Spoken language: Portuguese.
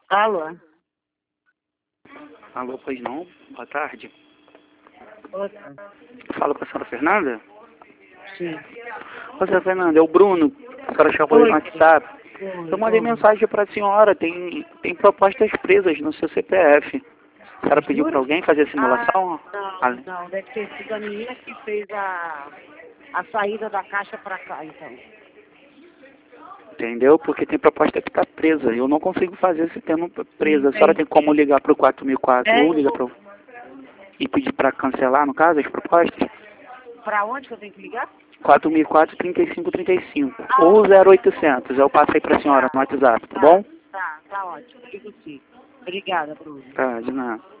Alô? Alô, pois não? Boa tarde. Outra. Fala com a senhora Fernanda? Sim. Ô, senhora Fernanda, é o Bruno. A senhora chamou no Oi, WhatsApp. oi, Eu mandei oi. mensagem para a senhora. Tem propostas presas no seu CPF. A senhora pediu para Jura? alguém fazer a Ah, simulação? não. Deve ter sido a menina que fez a saída da caixa pra cá, então. Entendeu? Porque tem proposta que está presa. Eu não consigo fazer se tendo presa. A senhora tem como Entendi. ligar para o 4004 ou É, ligar para e pedir para cancelar, no caso, as propostas? pra onde que eu tenho que ligar? 4004 3535 Ah, ou 0800. Eu passei para a senhora tá, no WhatsApp, tá bom? tá ótimo. Digo sim. Obrigada, Bruno. Tá, de nada.